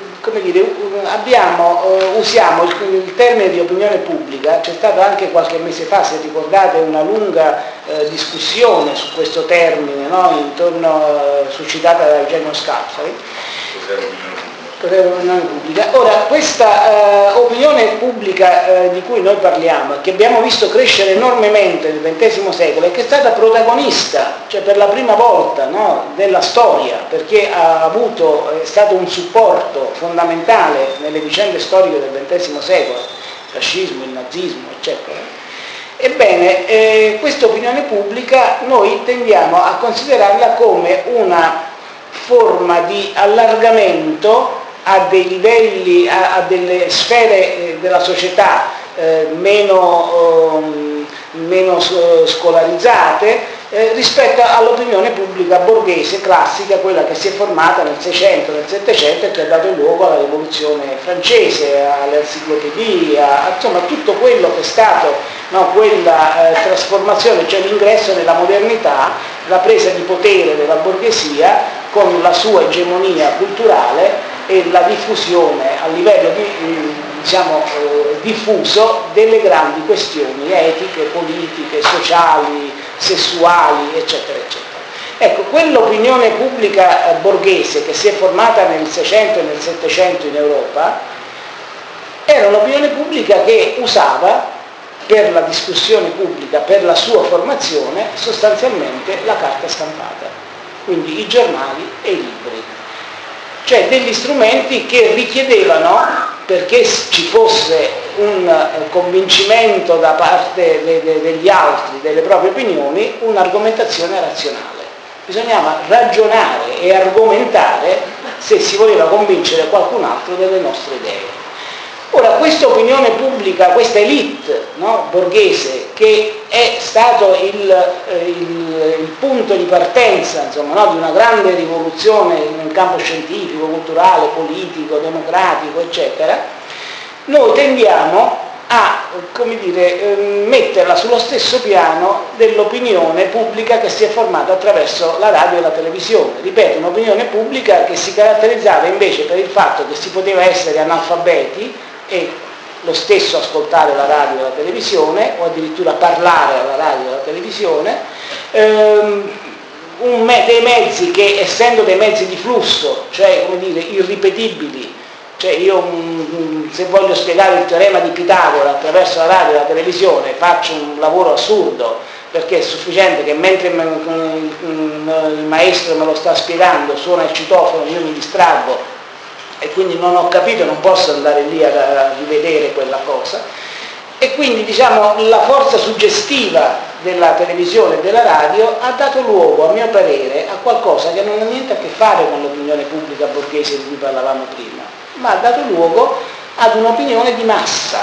usiamo il termine di opinione pubblica. C'è stata anche qualche mese fa, se ricordate, una lunga discussione su questo termine, no? Suscitata da Eugenio Scalfari. Ora, questa opinione pubblica di cui noi parliamo, che abbiamo visto crescere enormemente nel XX secolo, e che è stata protagonista, cioè per la prima volta, no, della storia, perché è stato un supporto fondamentale nelle vicende storiche del XX secolo, il fascismo, il nazismo, eccetera. Ebbene, questa opinione pubblica noi tendiamo a considerarla come una forma di allargamento a dei livelli, a delle sfere della società meno scolarizzate, rispetto all'opinione pubblica borghese classica, quella che si è formata nel 600, nel 700 e che ha dato luogo alla rivoluzione francese, all'enciclopedia, insomma tutto quello che è stato, no, quella trasformazione, cioè l'ingresso nella modernità, la presa di potere della borghesia con la sua egemonia culturale e la diffusione a livello diffuso delle grandi questioni etiche, politiche, sociali, sessuali, eccetera, eccetera. Ecco, quell'opinione pubblica borghese che si è formata nel 600 e nel 700 in Europa era un'opinione pubblica che usava per la discussione pubblica, per la sua formazione, sostanzialmente la carta stampata, quindi i giornali e i libri. Cioè degli strumenti che richiedevano, perché ci fosse un convincimento da parte degli altri delle proprie opinioni, un'argomentazione razionale. Bisognava ragionare e argomentare se si voleva convincere qualcun altro delle nostre idee. Ora, questa opinione pubblica, questa elite, no, borghese, che è stato il punto di partenza, insomma, no, di una grande rivoluzione nel campo scientifico, culturale, politico, democratico, eccetera, noi tendiamo a, come dire, metterla sullo stesso piano dell'opinione pubblica che si è formata attraverso la radio e la televisione. Ripeto, un'opinione pubblica che si caratterizzava invece per il fatto che si poteva essere analfabeti e lo stesso ascoltare la radio e la televisione, o addirittura parlare alla radio e alla televisione, dei mezzi che, essendo dei mezzi di flusso, cioè, come dire, irripetibili, cioè io se voglio spiegare il teorema di Pitagora attraverso la radio e la televisione faccio un lavoro assurdo, perché è sufficiente che mentre il maestro me lo sta spiegando suona il citofono, io mi distraggo e quindi non ho capito, non posso andare lì a rivedere quella cosa. E quindi, diciamo, la forza suggestiva della televisione e della radio ha dato luogo, a mio parere, a qualcosa che non ha niente a che fare con l'opinione pubblica borghese di cui parlavamo prima, ma ha dato luogo ad un'opinione di massa,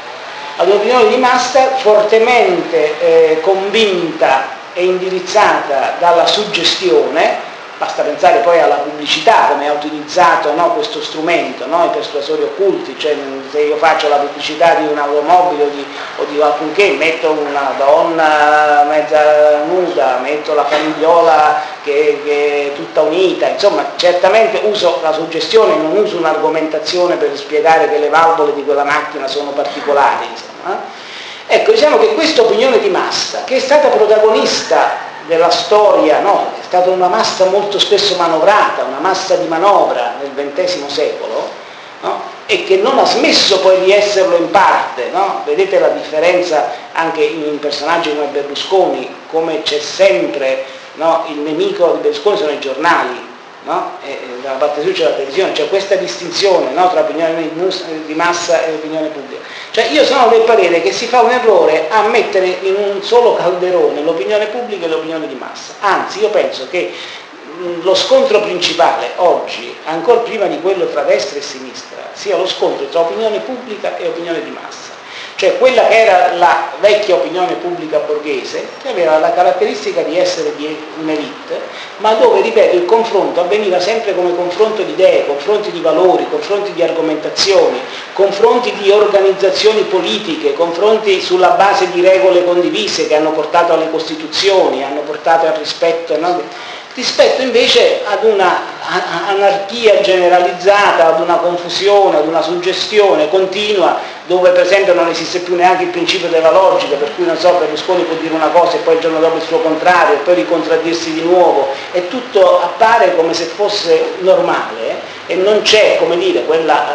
fortemente convinta e indirizzata dalla suggestione. Basta pensare poi alla pubblicità, come ha utilizzato, no, questo strumento, no, i persuasori occulti, cioè se io faccio la pubblicità di un'automobile o di alcunché, metto una donna mezza nuda, metto la famigliola che è tutta unita, insomma certamente uso la suggestione, non uso un'argomentazione per spiegare che le valvole di quella macchina sono particolari, insomma. Ecco, diciamo che questa opinione di massa, che è stata protagonista della storia, no? È stata una massa molto spesso manovrata, una massa di manovra nel XX secolo, no? E che non ha smesso poi di esserlo in parte, no? Vedete la differenza anche in personaggi come Berlusconi, come c'è sempre, no? Il nemico di Berlusconi sono i giornali, no? E dalla parte sua c'è la televisione, c'è questa distinzione, no? Tra opinione di massa e opinione pubblica. Cioè io sono del parere che si fa un errore a mettere in un solo calderone l'opinione pubblica e l'opinione di massa. Anzi, io penso che lo scontro principale oggi, ancora prima di quello tra destra e sinistra, sia lo scontro tra opinione pubblica e opinione di massa. Cioè quella che era la vecchia opinione pubblica borghese, che aveva la caratteristica di essere di un'elite, ma dove, ripeto, il confronto avveniva sempre come confronto di idee, confronti di valori, confronti di argomentazioni, confronti di organizzazioni politiche, confronti sulla base di regole condivise che hanno portato alle costituzioni, hanno portato al rispetto, no? Rispetto invece ad una anarchia generalizzata, ad una confusione, ad una suggestione continua, dove per esempio non esiste più neanche il principio della logica, per cui non so, Berlusconi può dire una cosa e poi il giorno dopo il suo contrario, e poi ricontraddirsi di nuovo, e tutto appare come se fosse normale, e non c'è, come dire, quella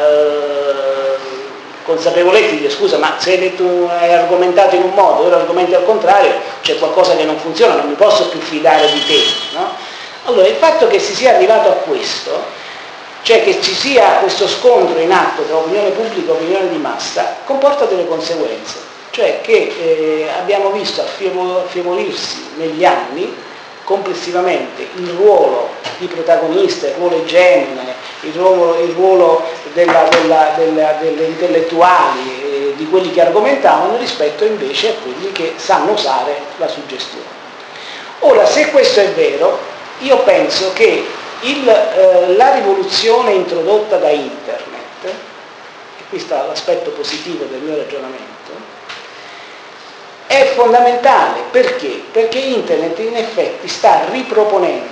consapevolezza di dire scusa, ma se tu hai argomentato in un modo, ora argomenti al contrario, c'è qualcosa che non funziona, non mi posso più fidare di te, no? Allora il fatto che si sia arrivato a questo, cioè che ci sia questo scontro in atto tra opinione pubblica e opinione di massa, comporta delle conseguenze, cioè che abbiamo visto affievolirsi negli anni complessivamente il ruolo di protagonista, il ruolo egemone, il ruolo delle intellettuali, di quelli che argomentavano rispetto invece a quelli che sanno usare la suggestione. Ora, se questo è vero, io penso che la rivoluzione introdotta da Internet, e qui sta l'aspetto positivo del mio ragionamento, è fondamentale. Perché? Perché Internet in effetti sta riproponendo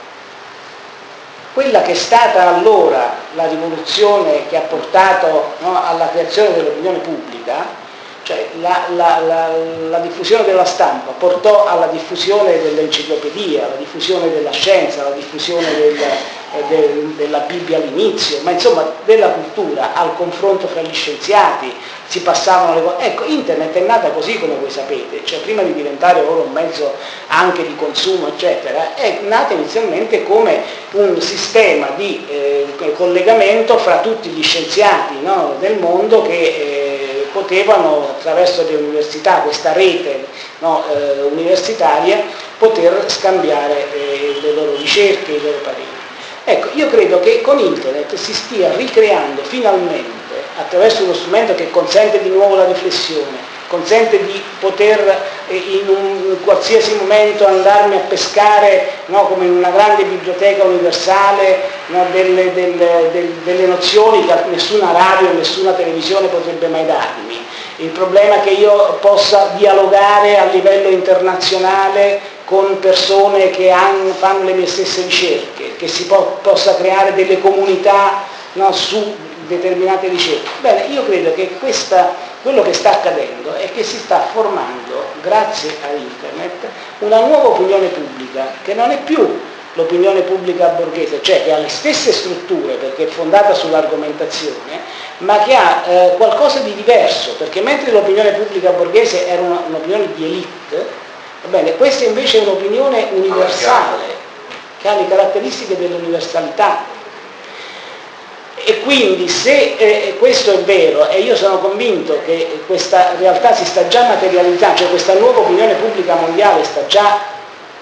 quella che è stata allora la rivoluzione che ha portato, no, alla creazione dell'opinione pubblica, cioè la diffusione della stampa portò alla diffusione dell'enciclopedia, alla diffusione della scienza, alla diffusione della Bibbia all'inizio, ma insomma della cultura, al confronto fra gli scienziati, si passavano le cose. Ecco, Internet è nata così, come voi sapete, cioè prima di diventare ora un mezzo anche di consumo, eccetera, è nata inizialmente come un sistema di collegamento fra tutti gli scienziati, no, del mondo che potevano, attraverso le università, questa rete, no, universitaria, poter scambiare le loro ricerche, i loro pareri. Ecco, io credo che con Internet si stia ricreando finalmente, attraverso uno strumento che consente di nuovo la riflessione, consente di poter in un qualsiasi momento andarmi a pescare, no, come in una grande biblioteca universale, no, delle nozioni che nessuna radio e nessuna televisione potrebbe mai darmi. Il problema è che io possa dialogare a livello internazionale con persone che fanno le mie stesse ricerche, che si possa creare delle comunità, no, su determinate ricerche. Bene, io credo che quello che sta accadendo è che si sta formando, grazie a Internet, una nuova opinione pubblica, che non è più l'opinione pubblica borghese, cioè che ha le stesse strutture perché è fondata sull'argomentazione, ma che ha qualcosa di diverso, perché mentre l'opinione pubblica borghese era un'opinione di elite, bene, questa invece è un'opinione universale, che ha le caratteristiche dell'universalità. E quindi se questo è vero, e io sono convinto che questa realtà si sta già materializzando, cioè questa nuova opinione pubblica mondiale sta già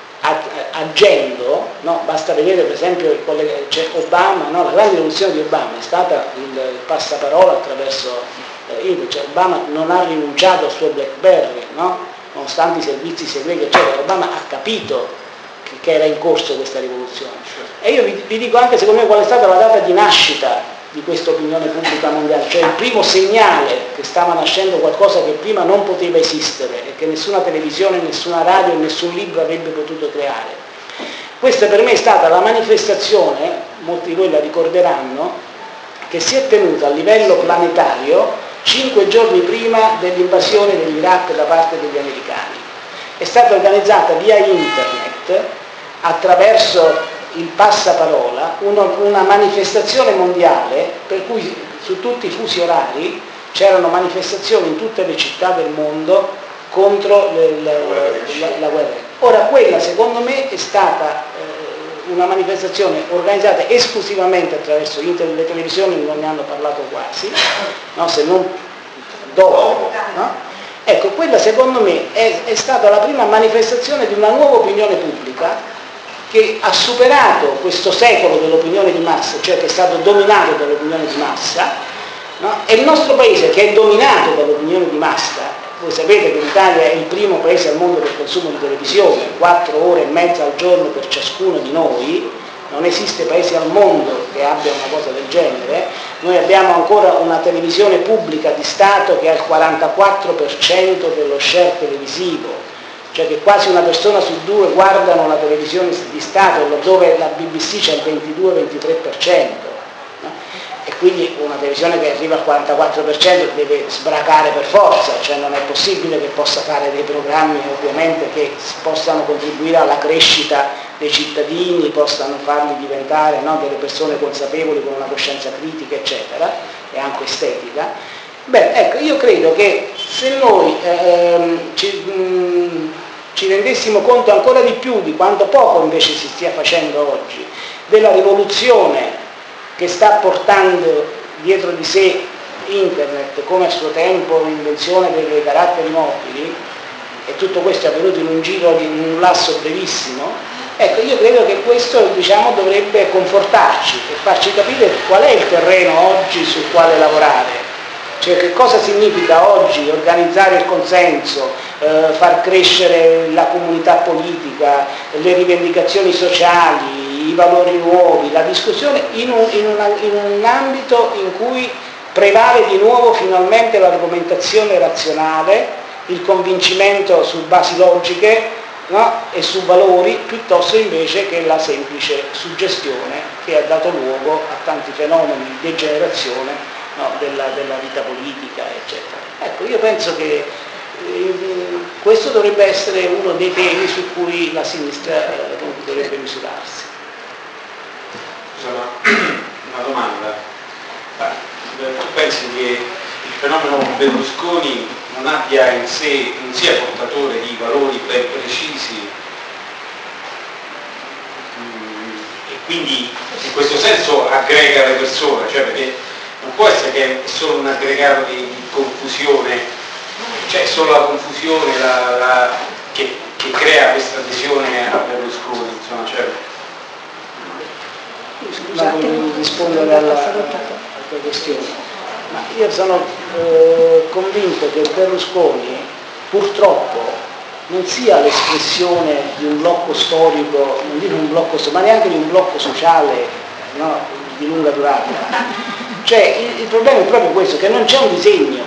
agendo, no? Basta vedere per esempio Obama, no? La grande rivoluzione di Obama è stata il passaparola attraverso Internet, cioè Obama non ha rinunciato al suo BlackBerry, no? Nonostante i servizi segreti eccetera, Obama ha capito che era in corso questa rivoluzione. E io vi dico anche secondo me qual è stata la data di nascita di questa opinione pubblica mondiale, cioè il primo segnale che stava nascendo qualcosa che prima non poteva esistere e che nessuna televisione, nessuna radio e nessun libro avrebbe potuto creare. Questa per me è stata la manifestazione, molti di voi la ricorderanno, che si è tenuta a livello planetario 5 giorni prima dell'invasione dell'Iraq da parte degli americani. È stata organizzata via Internet, attraverso il passaparola, una manifestazione mondiale per cui su tutti i fusi orari c'erano manifestazioni in tutte le città del mondo contro la guerra. Ora quella secondo me è stata una manifestazione organizzata esclusivamente attraverso Internet, le televisioni non ne hanno parlato quasi, no? Se non dopo, no? Ecco, quella secondo me è stata la prima manifestazione di una nuova opinione pubblica che ha superato questo secolo dell'opinione di massa, cioè che è stato dominato dall'opinione di massa, no? E il nostro paese che è dominato dall'opinione di massa, voi sapete che l'Italia è il primo paese al mondo per consumo di televisione, 4 ore e mezza al giorno per ciascuno di noi, non esiste paese al mondo che abbia una cosa del genere. Noi abbiamo ancora una televisione pubblica di Stato che ha il 44% dello share televisivo, cioè che quasi una persona su 2 guardano la televisione di Stato, laddove la BBC c'è il 22-23%, no? E quindi una televisione che arriva al 44% deve sbracare per forza, cioè non è possibile che possa fare dei programmi ovviamente che possano contribuire alla crescita dei cittadini, possano farli diventare, no, delle persone consapevoli con una coscienza critica eccetera e anche estetica. Beh, ecco, io credo che se noi ci rendessimo conto ancora di più di quanto poco invece si stia facendo oggi, della rivoluzione che sta portando dietro di sé Internet, come a suo tempo l'invenzione dei caratteri mobili, e tutto questo è avvenuto in un giro di un lasso brevissimo, ecco, io credo che questo, diciamo, dovrebbe confortarci e farci capire qual è il terreno oggi sul quale lavorare. Cioè che cosa significa oggi organizzare il consenso, far crescere la comunità politica, le rivendicazioni sociali, i valori nuovi, la discussione in un ambito in cui prevale di nuovo finalmente l'argomentazione razionale, il convincimento su basi logiche, no? E su valori, piuttosto invece che la semplice suggestione che ha dato luogo a tanti fenomeni di degenerazione, no? della vita politica, eccetera. Ecco, io penso che questo dovrebbe essere uno dei temi su cui la sinistra dovrebbe misurarsi. Scusa, una domanda. Tu pensi che il fenomeno Berlusconi non abbia in sé, non sia portatore di valori ben precisi e quindi in questo senso aggrega le persone, cioè perché non può essere che è solo un aggregato di confusione, cioè solo la confusione che crea questa adesione a Berlusconi, insomma, cioè. Scusate, volevo rispondere alla questione. Ma io sono convinto che Berlusconi purtroppo non sia l'espressione di un blocco storico, non dico un blocco storico, ma neanche di un blocco sociale, no, di lunga durata. Cioè il problema è proprio questo, che non c'è un disegno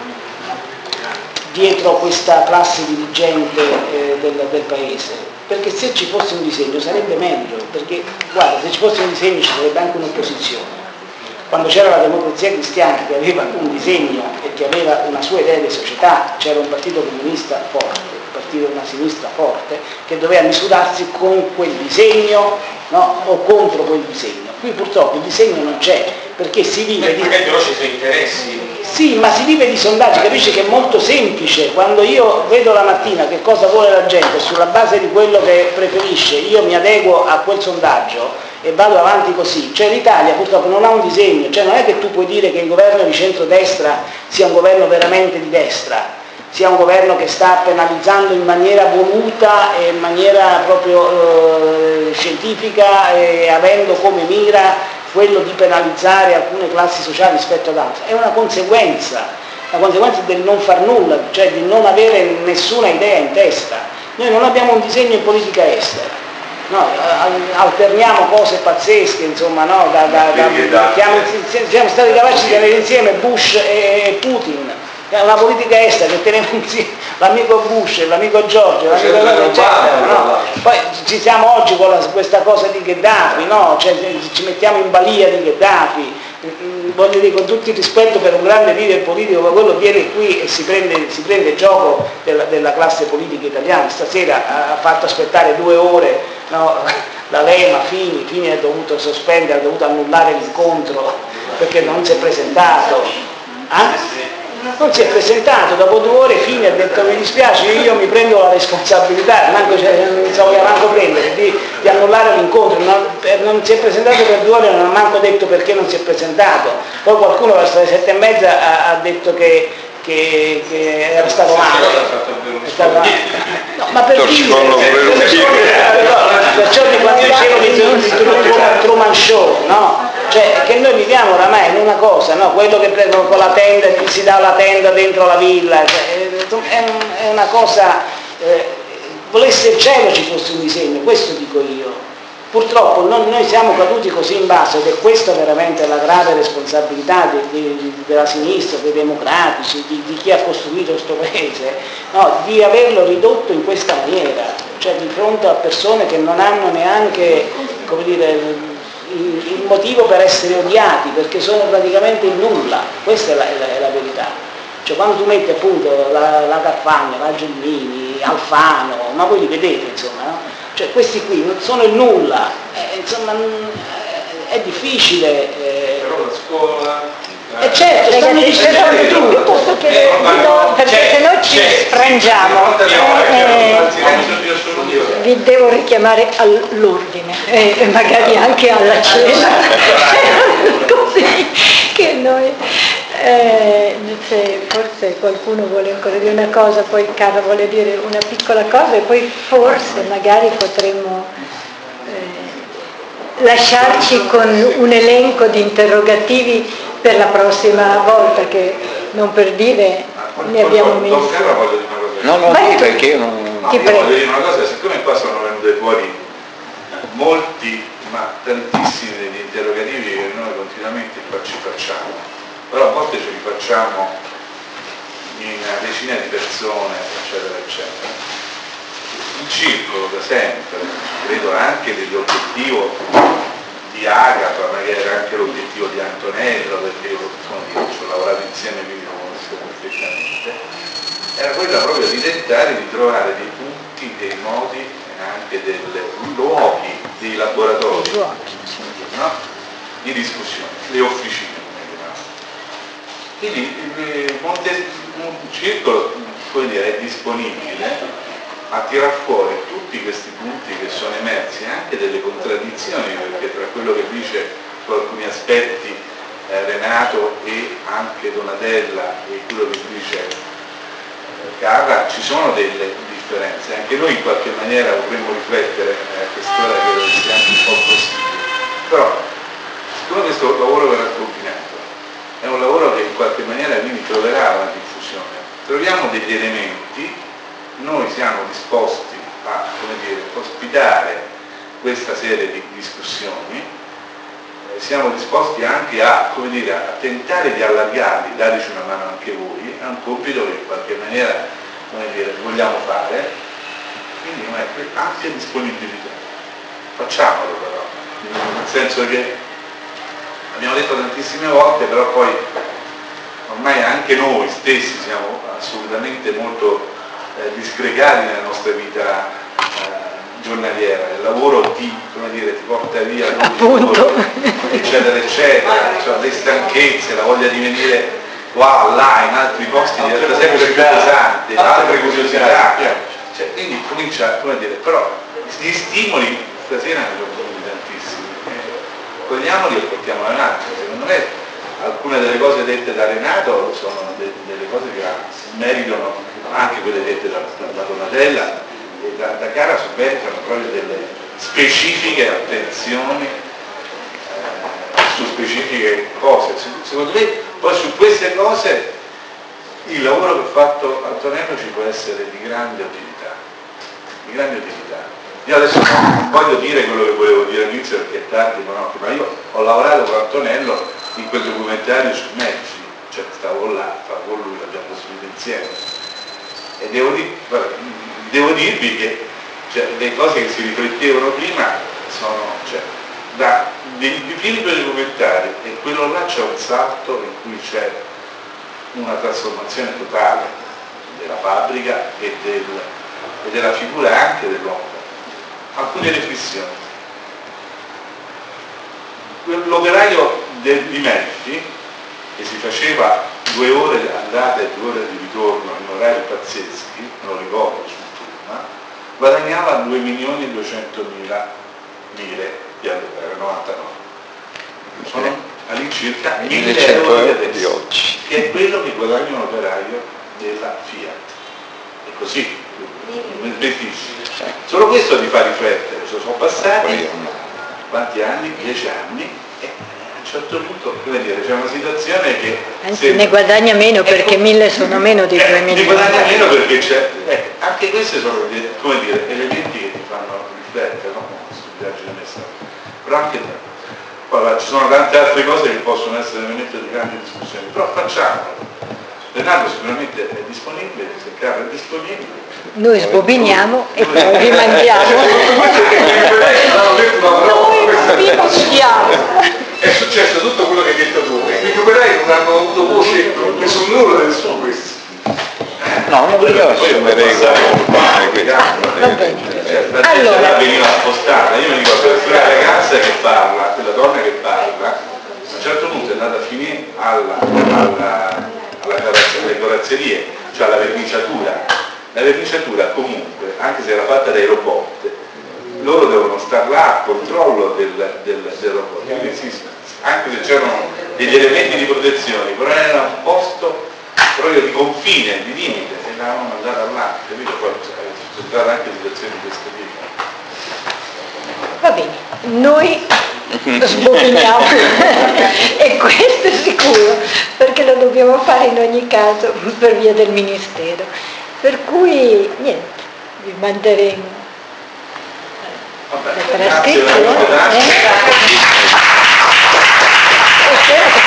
dietro questa classe dirigente del paese, perché se ci fosse un disegno sarebbe meglio, perché guarda, se ci fosse un disegno ci sarebbe anche un'opposizione. Quando c'era la Democrazia Cristiana che aveva un disegno e che aveva una sua idea di società, c'era un partito comunista forte, un partito di una sinistra forte, che doveva misurarsi con quel disegno, no? O contro quel disegno. Qui purtroppo il disegno non c'è, perché si vive di... Magari però ci sono interessi. Sì, ma si vive di sondaggi, capisci che è molto semplice. Quando io vedo la mattina che cosa vuole la gente, sulla base di quello che preferisce, io mi adeguo a quel sondaggio e vado avanti così. Cioè l'Italia purtroppo non ha un disegno, cioè non è che tu puoi dire che il governo di centrodestra sia un governo veramente di destra, sia un governo che sta penalizzando in maniera voluta e in maniera proprio scientifica e avendo come mira quello di penalizzare alcune classi sociali rispetto ad altre. È una conseguenza del non far nulla, cioè di non avere nessuna idea in testa. Noi non abbiamo un disegno in politica estera. No, alterniamo cose pazzesche, insomma, no? Siamo stati capaci di tenere insieme Bush e Putin, è una politica estera che teneva insieme l'amico Bush, l'amico Giorgio, eccetera, no? Poi ci siamo oggi con questa cosa di Gheddafi, no? Cioè, ci mettiamo in balia di Gheddafi, voglio dire, con tutto il rispetto per un grande leader politico, ma quello viene qui e si prende gioco della classe politica italiana. Stasera ha fatto aspettare 2 ore, no? La Lema, Fini ha dovuto sospendere, ha dovuto annullare l'incontro perché non si è presentato. Non si è presentato, dopo 2 ore Fini ha detto mi dispiace, io mi prendo la responsabilità, non si voleva manco prendere, di annullare l'incontro, non si è presentato per 2 ore, non ha manco detto perché non si è presentato. Poi qualcuno verso le 7:30 ha detto che era stato male. No, ma per perciò di quando dicevo di Truman Show, no? Cioè che noi viviamo oramai in una cosa, no? Quello che prendono con la tenda, si dà la tenda dentro la villa, cioè, è una cosa, volesse il cielo ci fosse un disegno, questo dico io. Purtroppo noi siamo caduti così in basso, ed è questa veramente la grave responsabilità della sinistra, dei democratici, di chi ha costruito questo paese, no? Di averlo ridotto in questa maniera, cioè di fronte a persone che non hanno neanche, come dire, il motivo per essere odiati, perché sono praticamente il nulla. Questa è la verità. Cioè quando tu metti appunto la Carfagna, la Gelmini, Alfano, ma voi li vedete, insomma, no? Cioè questi qui non sono il nulla, insomma è difficile. Però la scuola... certo, stanno dicendo tutto, perché se no ci sprangiamo. Vi devo richiamare all'ordine e magari anche alla cena, così che noi se forse qualcuno vuole ancora dire una cosa, poi Carla vuole dire una piccola cosa e poi forse magari potremmo lasciarci con un elenco di interrogativi per la prossima volta, che non per dire ne abbiamo messi. No, perché io non... No, io voglio dire una cosa, siccome qua sono venute fuori molti, ma tantissimi degli interrogativi che noi continuamente qua ci facciamo, però a volte ce li facciamo in una decina di persone, eccetera, eccetera. Il circolo da sempre, credo anche dell'obiettivo di Agapa, ma che era anche l'obiettivo di Antonello, perché io ci ho lavorato insieme, quindi lo conosco perfettamente, era quella proprio di tentare di trovare dei punti, dei modi e anche dei luoghi, dei laboratori, no? Di discussione, le officine, come quindi un circolo, come dire, è disponibile a tirar fuori tutti questi punti che sono emersi, anche delle contraddizioni, perché tra quello che dice su alcuni aspetti Renato e anche Donatella e quello che dice Carla ci sono delle differenze. Anche noi in qualche maniera vorremmo riflettere a quest'ora, credo che sia anche un po' possibile, però siccome questo lavoro verrà combinato è un lavoro che in qualche maniera quindi troverà una diffusione, troviamo degli elementi. Noi siamo disposti a, come dire, ospitare questa serie di discussioni, siamo disposti anche a, come dire, a tentare di allargarli, dateci una mano anche voi, è un compito che in qualche maniera, come dire, vogliamo fare, quindi anche disponibilità. Facciamolo però, nel senso che abbiamo detto tantissime volte, però poi ormai anche noi stessi siamo assolutamente molto disgregati nella nostra vita giornaliera. Il lavoro ti porta via eccetera eccetera, cioè le stanchezze, la voglia di venire qua, là, in altri posti diventa sempre più pesante, altre curiosità, cioè, quindi comincia, però gli stimoli stasera ne sono venuti tantissimi, cogliamoli e portiamoli avanti. Secondo me alcune delle cose dette da Renato sono delle cose che meritano, anche quelle dette da Donatella e da Cara, meritano proprio delle specifiche attenzioni su specifiche cose. Secondo me poi su queste cose il lavoro che ha fatto Antonello ci può essere di grande utilità, di grande utilità. Io adesso non voglio dire quello che volevo dire all'inizio perché è tardi, ma io ho lavorato con Antonello in quel documentario su Medici, cioè stavo là, con lui, l'abbiamo costruito insieme. E devo dirvi che le cose che si riflettevano prima sono, da dei primi due documentari e quello là c'è un salto in cui c'è una trasformazione totale della fabbrica e della figura anche dell'uomo. Alcune riflessioni. L'operaio di Melfi, che si faceva 2 ore di andata e 2 ore di ritorno in orari pazzeschi, me lo ricordo sul turno, guadagnava 2.200.000 lire di allora, era 99. Sono all'incirca 1.000 euro di oggi, che è quello che guadagna un operaio della Fiat. È così, solo questo ti fa riflettere, sono passati quanti anni? 10 anni, e a un certo punto, c'è una situazione che... Anzi, ne guadagna meno perché 1.000 sono meno di 2 milioni. Ne guadagna meno perché c'è... anche questi sono, elementi che ti fanno riflettere, no? Sul viaggio di messaggio. Però anche poi ci sono tante altre cose che possono essere elemento di grandi discussioni, però facciamolo. Renato sicuramente è disponibile, se Carlo è disponibile. Noi sbobiniamo e poi rimandiamo. Noi rimandiamo. È successo tutto quello che hai detto tu, e gli operai non hanno avuto voce su nulla del suo questo. No, non io assumerei allora veniva spostata, io mi ricordo quella ragazza che parla, quella donna che parla, a un certo punto è andata a finire alle corazzerie, cioè alla verniciatura. La verniciatura comunque, anche se era fatta dai robot, loro devono star là a controllo del robot, quindi anche se c'erano degli elementi di protezione, però era un posto proprio di confine, di limite, e l'avevano mandata là, capito? Poi sono state anche situazioni di questo tipo. Va bene, noi sbobiniamo e questo è sicuro, perché lo dobbiamo fare in ogni caso per via del Ministero. Per cui niente, vi manderemo Vabbè, le grazie, trascrizioni. grazie. E spero che